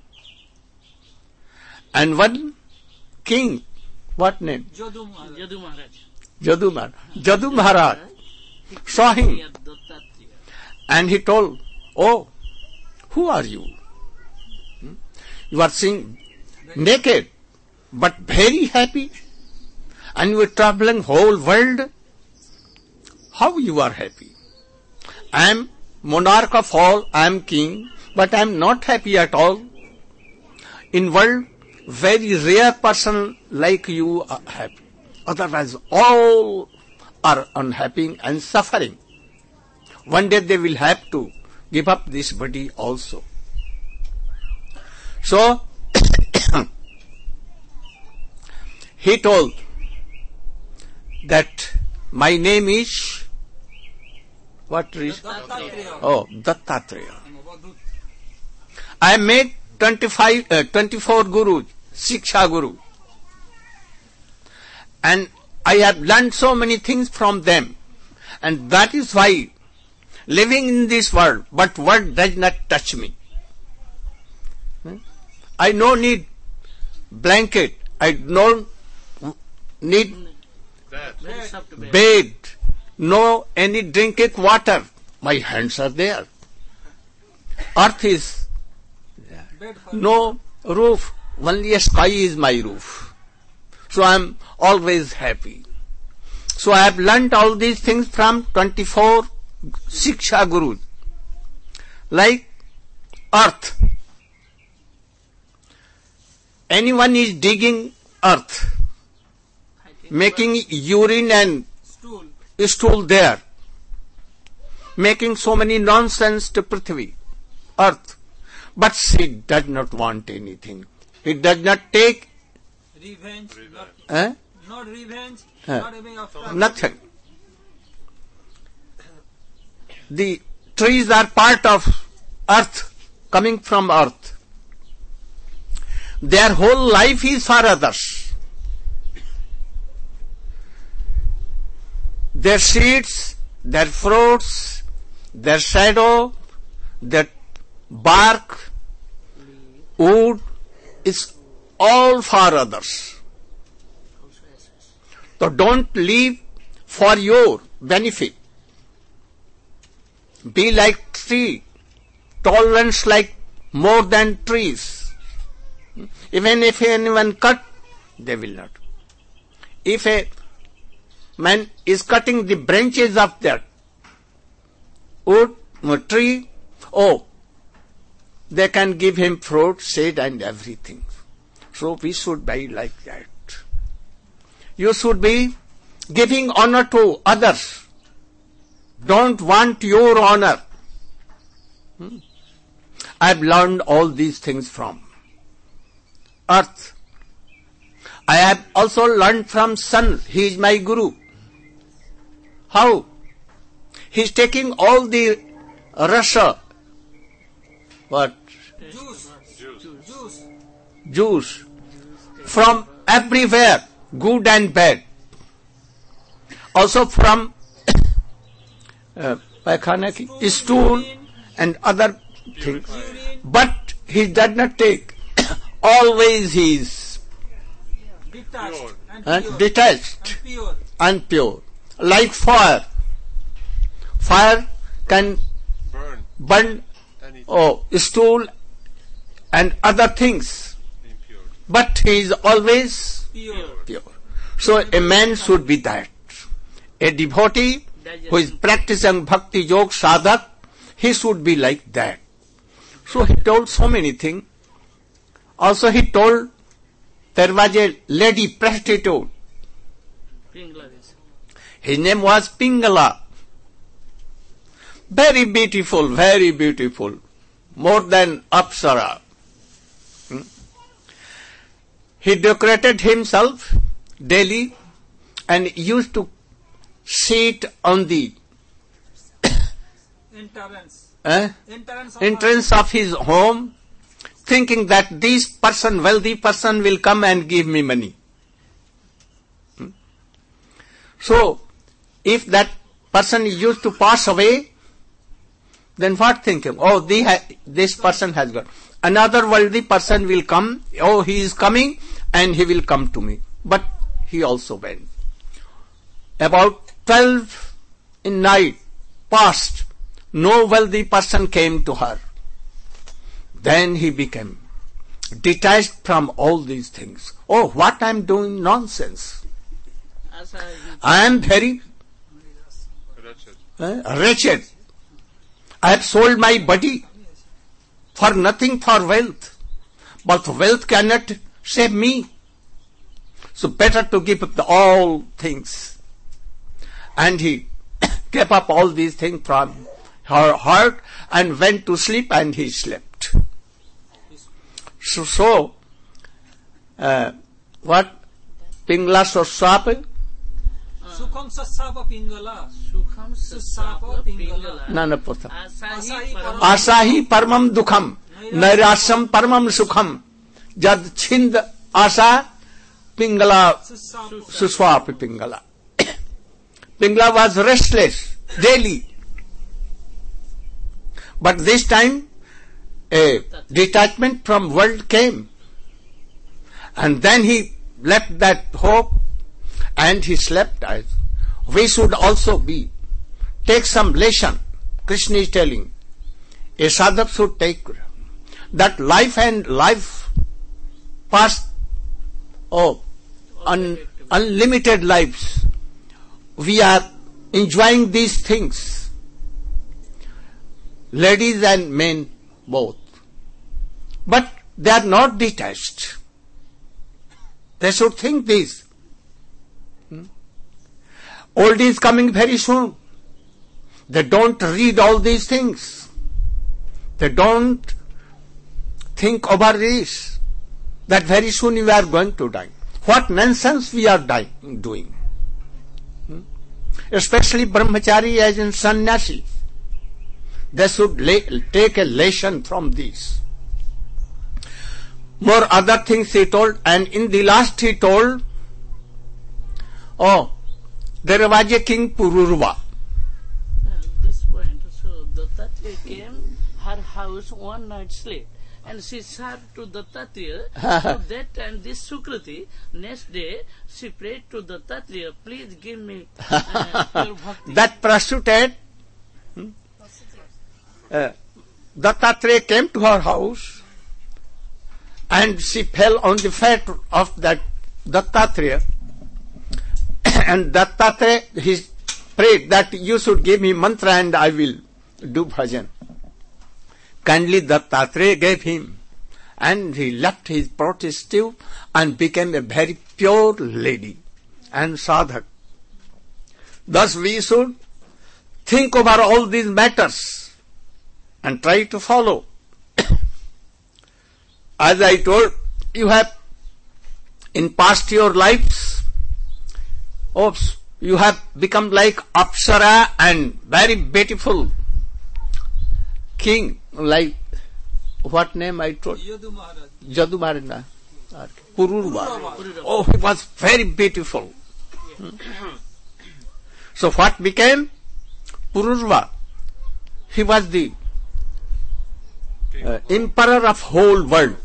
And one king, what name? Jodu Maharaj. Jadu Maharaj. Jadu Maharaj. Jadu Maharaj saw him and he told, oh, who are you? Hmm? You are seeing naked, but very happy, and you are traveling whole world. How you are happy? I am monarch of all, I am king, but I am not happy at all. In world, very rare person like you are happy. Otherwise, all are unhappy and suffering. One day they will have to give up this body also. So, he told that my name is, what is? Dattatreya. Oh, Dattatreya. I made twenty-five, uh, twenty-four gurus, Siksha Guru. And I have learned so many things from them. And that is why living in this world, but world does not touch me. Hmm? I no need blanket. I don't need Bad. Very soft bed. bed. No any drinking water. My hands are there. Earth is Bed for no roof. Only a sky is my roof. So I am always happy. So I have learnt all these things from twenty-four Siksha Gurus. Like earth. Anyone is digging earth, making urine and stool. stool there, making so many nonsense to Prithvi, earth. But she does not want anything. He does not take Revenge. Not, eh? no not revenge, Huh. not even after. Nothing. The trees are part of earth, coming from earth. Their whole life is for others. Their seeds, their fruits, their shadow, their bark, wood is all for others. So don't live for your benefit. Be like tree, tolerance like more than trees. Even if anyone cut, they will not. If a man is cutting the branches of that wood or tree, oh, they can give him fruit, shade and everything. So we should be like that. You should be giving honor to others. Don't want your honor. Hmm? I've learned all these things from earth. I have also learned from sun. He is my guru. How? He is taking all the rasa, what? Juice. Juice. Juice from everywhere, good and bad. Also from uh, pakhana ki stool and other things. But he does not take. Always he is Detached and uh, pure. detached And pure. and pure. Like fire. Fire can Burn. burn Anything oh, stool and other things. impure. But he is always Pure. pure. So a man should be that. A devotee who is practicing bhakti yoga sadhak, he should be like that. So he told so many things. Also he told there was a lady prostitute. His name was Pingala. Very beautiful, very beautiful. More than Apsara. Hmm? He decorated himself daily and used to sit on the Entrance. eh, Entrance of entrance of his home, thinking that this person, wealthy person, will come and give me money. Hmm? So, if that person used to pass away, then what thinking? Oh, the, this person has got. Another wealthy person will come. Oh, he is coming and he will come to me. But he also went. About twelve in night passed. No wealthy person came to her. Then he became detached from all these things. Oh, what I am doing nonsense. I am very Wretched. uh, wretched. I have sold my body for nothing, for wealth. But wealth cannot save me. So better to give up the all things. And he gave up all these things from her heart and went to sleep, and he slept. So, so uh, what? Pingla Sosapa? Sukham Sassapa Pingala. Sukham Sassapa Pingala. Nana Putha. Asahi Asahi Asahi paramam dukham, nairasam paramam sukham, jad chind asa Pingala Sassapa. Suswapi Pingala. Pingala was restless daily. But this time a detachment from world came. And then he left that hope and he slept. As we should also be. Take some lesson. Krishna is telling. A sadhak should take that life and life past, oh, un, unlimited lives. We are enjoying these things. Ladies and men both. But they are not detached. They should think this. Hmm? Old is coming very soon. They don't read all these things. They don't think over this. That very soon you are going to die. what nonsense we are di- doing. Hmm? Especially brahmachari as in sannyasi. They should la- take a lesson from this. More other things he told, and in the last he told, oh, there was a king Pururva. Uh, this point, so Dattatreya came her house one night sleep, and she served to Dattatreya. So that time, this Sukriti, next day, she prayed to Dattatreya, please give me uh, your bhakti. That prostitute, hmm, uh, Dattatreya came to her house, and she fell on the feet of that Dattatreya. And Dattatreya, he prayed that you should give me mantra and I will do bhajan. Kindly Dattatreya gave him, and he left his prostitute and became a very pure lady and sadhak. Thus we should think over all these matters and try to follow. As I told, you have in past your lives, oops, you have become like Apsara and very beautiful king, like what name I told? Yadu Maharaj. Jadu Maharaj. Pururva. Oh, he was very beautiful. Hmm. So what became? Pururva. He was the uh, emperor of whole world.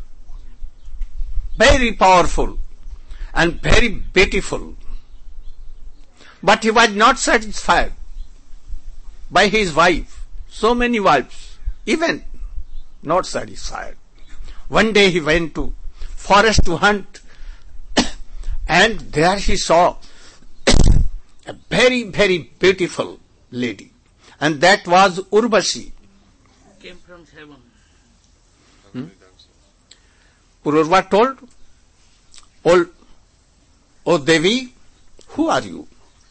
Very powerful and very beautiful. But he was not satisfied by his wife. So many wives, even not satisfied. One day he went to forest to hunt, and there he saw a very, very beautiful lady, and that was Urvashi. Came from heaven. Hmm? Pururva told, O, O Devi, who are you?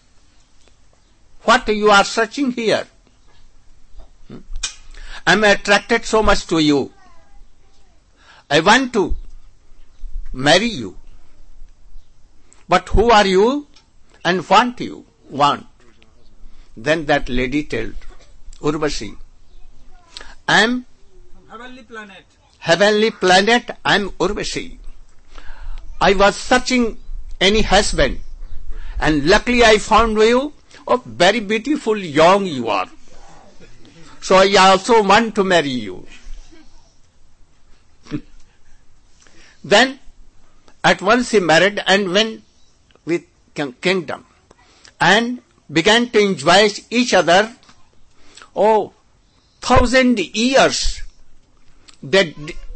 What you are searching here? Hmm? I am attracted so much to you. I want to marry you. But who are you and what you want? Then that lady told, Urvashi, I am Heavenly planet. heavenly planet, I am Urvashi. I was searching any husband, and luckily I found you. Oh, very beautiful, young you are. So I also want to marry you. Then at once he married and went with kingdom and began to enjoy each other. Oh, thousand years. That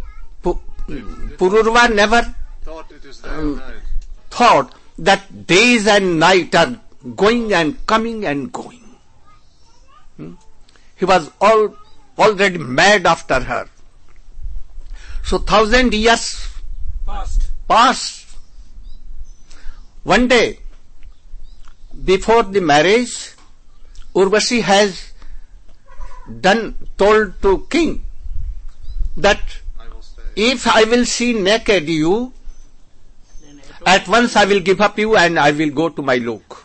Pururva never Thought it is day and night. thought that days and night are going and coming and going. Hmm? He was all already mad after her. So thousand years Past. passed. One day, before the marriage, Urvashi has done told to king that I will stay. if I will see naked you, Then at once I will give up you and I will go to my lok.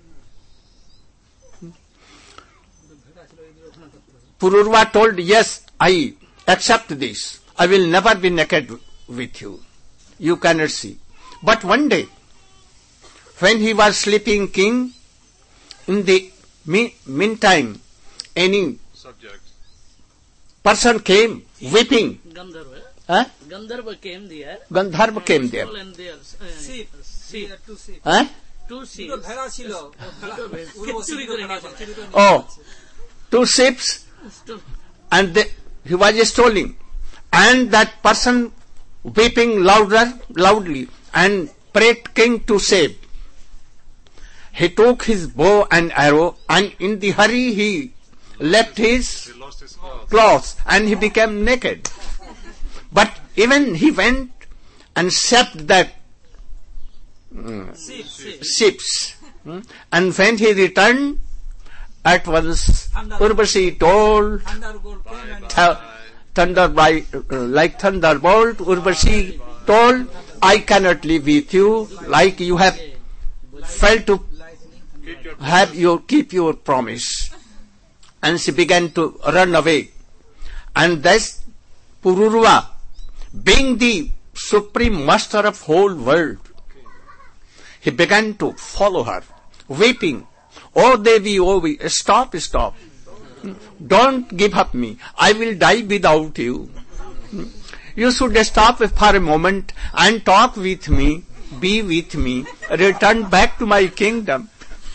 Pururva told, yes, I accept this. I will never be naked with you. You cannot see. But one day, when he was sleeping king, in the mean, meantime, any Subject. person came weeping. Gandharva. Huh? Gandharva came there. Gandharva came there. And there, uh, Sheep. sheep. Two sheep. Huh? Two দুটো sheep. ভেড়া ছিল চুরি করে নিয়ে চলে। চুরি করে নিয়ে Oh, গেছে। two ships, and they, he was stealing. And that person weeping louder, loudly, and prayed king to save. He took his bow and arrow, and in the hurry he left his He lost his clothes. clothes, and he became naked. But even he went and saved that Sheep, sheep. ships. Hmm? And when he returned, at once Urvashi told, Thunderbolt came and th- thunder by, uh, like thunderbolt, Urvashi told I cannot live with you like you have failed to Keep your have your keep your promise. And she began to run away. And thus Pururva, being the supreme master of whole world, he began to follow her, weeping, "Oh Devi, oh Devi, stop, stop. Don't give up me. I will die without you. You should stop for a moment and talk with me, be with me, return back to my kingdom."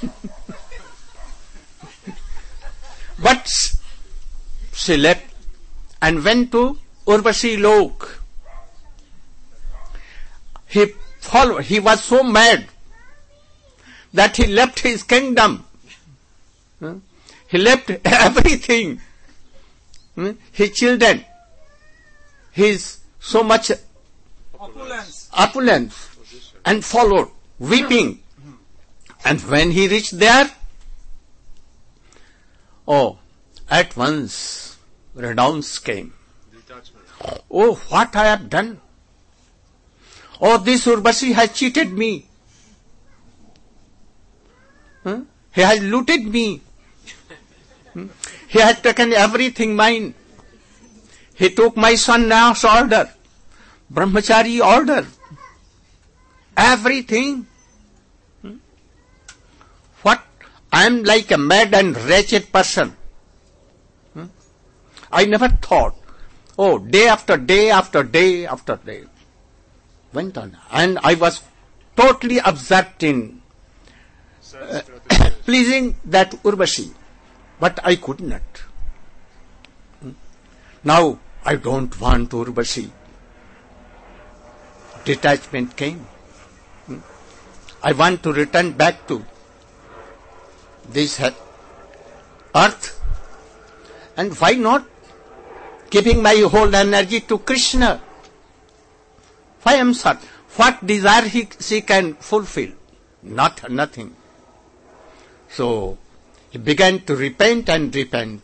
But she left and went to Urvashi Lok. He followed, he was so mad that he left his kingdom. He left everything. His children, his so much Opulence. opulence, and followed, weeping. And when he reached there, oh, at once renounce came. detachment. Oh, what I have done. Oh, this Urvashi has cheated me. Huh? He has looted me. Hmm? He has taken everything mine. He took my sannyas order, brahmachari order, everything. Hmm? What? I am like a mad and wretched person. Hmm? I never thought. Oh, day after day after day after day went on. And I was totally absorbed in uh, pleasing that Urvashi. But I could not. Hmm? Now I don't want Urvashi. Detachment came. Hmm? I want to return back to this earth. And why not giving my whole energy to Krishna? Why am sad? What desire he, she can fulfill? Not nothing. So he began to repent and repent.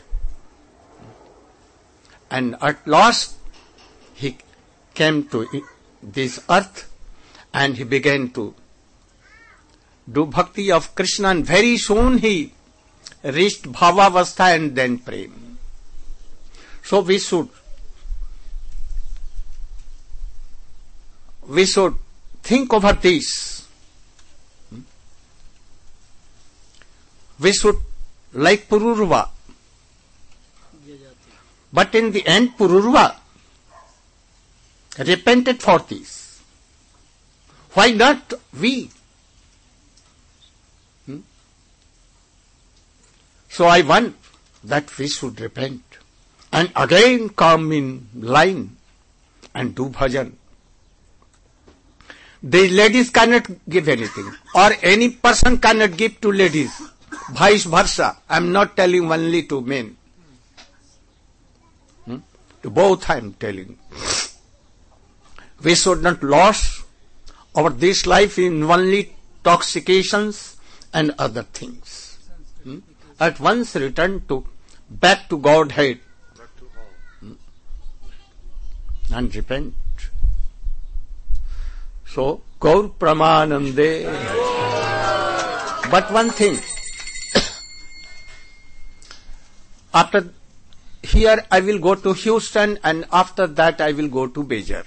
And at last he came to this earth and he began to do bhakti of Krishna, and very soon he reached bhavavastha and then prem. So we should we should think over this. We should, like Pururva. But in the end, Pururva repented for this. Why not we? Hmm? So I want that we should repent and again come in line and do bhajan. The ladies cannot give anything, or any person cannot give to ladies. Vice versa. I am not telling only to men. Hmm? To both I am telling. We should not lose our this life in only intoxications and other things. Hmm? At once return to back to Godhead. Back to all. Hmm? And repent. So, Gaur Pramanande. But one thing, after here I will go to Houston, and after that I will go to Bejar.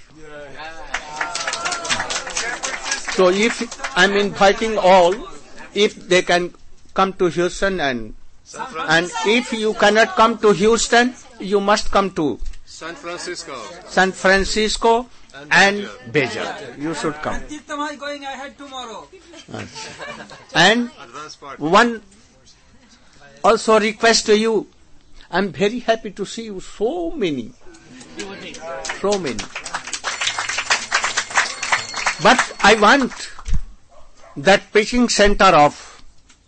So if I'm inviting all, if they can come to Houston, and and if you cannot come to Houston, you must come to San Francisco. San Francisco and Bejar. You should come. Tirthamma is going ahead tomorrow. And Advance party. one also request to you. I'm very happy to see you so many. So many. But I want that preaching center of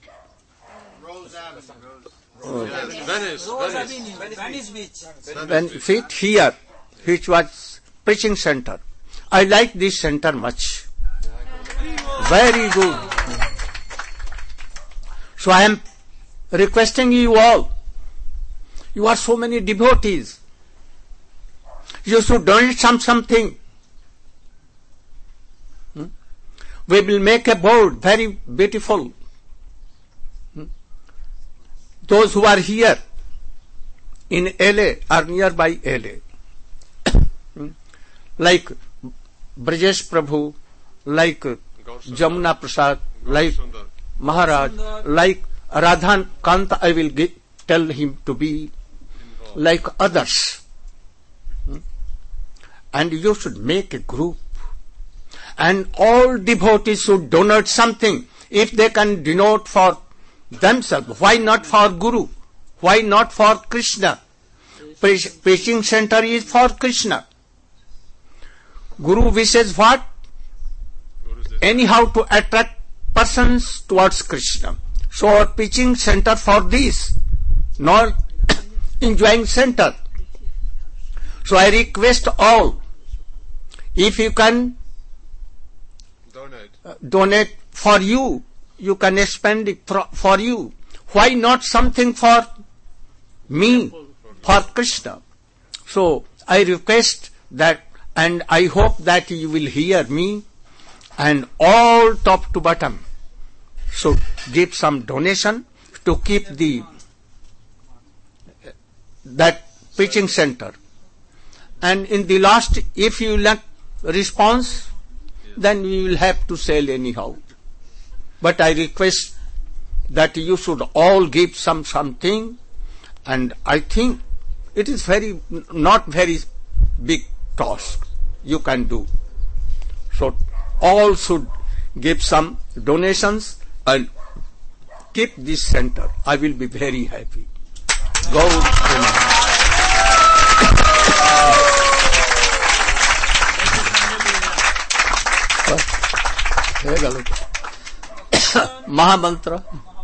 Yeah, Venice. Rose Venice. Avenue, Venice Beach. benefit here, which was preaching center. I like this center much. Very good. So I am requesting you all. You are so many devotees. You should donate some something. We will make a board, very beautiful. Those who are here in L A or nearby L A, like Brajesh Prabhu, like Jamuna Prasad, like Sundar. Maharaj, like Radhan Kant, I will gi- tell him to be like others. Hmm? And you should make a group. And all devotees should donate something. If they can denote for themselves, why not for Guru? Why not for Krishna? Pre- preaching center is for Krishna. Guru wishes what? What is this? Anyhow to attract persons towards Krishna. So our preaching center for this, not enjoying center. So I request all, if you can Donate. uh, donate for you, you can spend it for, for you. Why not something for me, for Krishna? So I request that, and I hope that you will hear me, and all top to bottom should give some donation to keep the that preaching center. And in the last, if you lack response, then we will have to sell anyhow. But I request that you should all give some something, and I think it is very not very big task you can do. So all should give some donations and keep this center. I will be very happy. Go. Mahamantra.